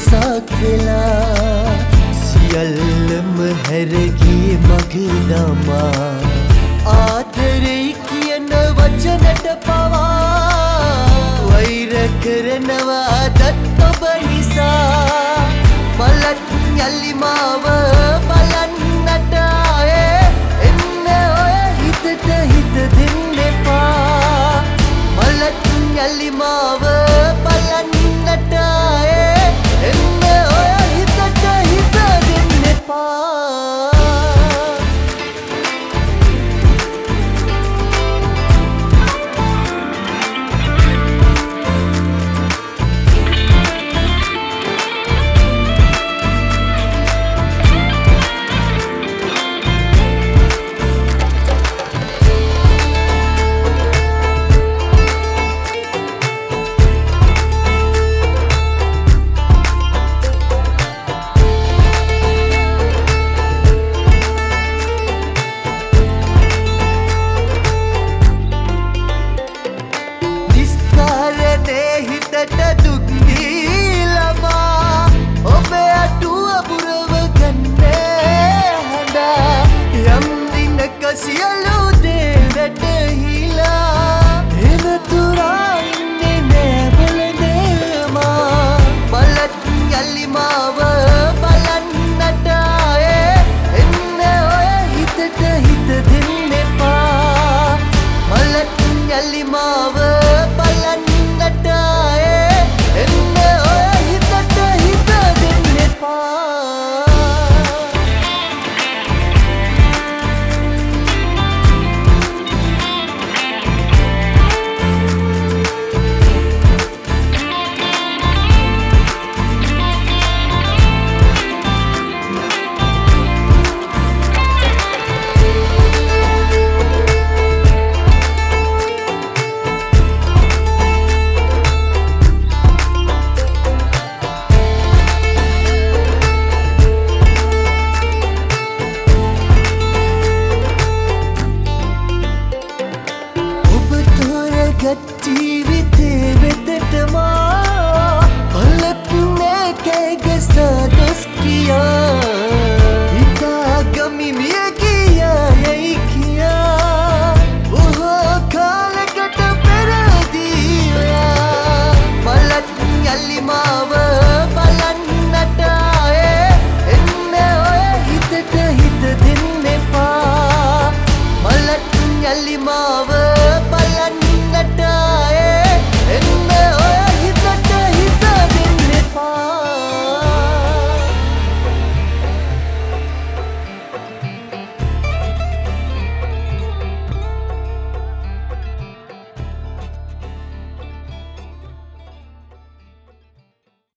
වෙනසක් වෙලා සියල්ලම හැරගියේ මගේ දමා ආදරේ කියන වචනට පවා වෛර කරනවා දත් ඔබ නිසා මලත් යලි මාව බලන්නට එන්න ඔය හිතට හිත දෙන්න එපා මලත් යලි මාව බලන්නට එන්න ඔය හිතට හිත දෙන්න එපා සියලු දේ වැටහිලා එනතුරා ඉන්නේ නෑ බලනේමා බලත් යලි මාව බලන්නට එන්න ඔය හිතට හිත දෙන්න එපා බලත් යලි මාව බලන්නට එන්න ඔය හිතට හිත දෙන්න එපා ජීවිතේ වෙතටමා පලපුනේ කැගසා දොස් කියා හිතාගමි මිය ගියා යයි කියා බොහෝ කාලකට පෙරදීවා මලත් යලි මාව බලන්නට එන්න ඔය හිතට හිත දෙන්න එපා මලත් යලි මාව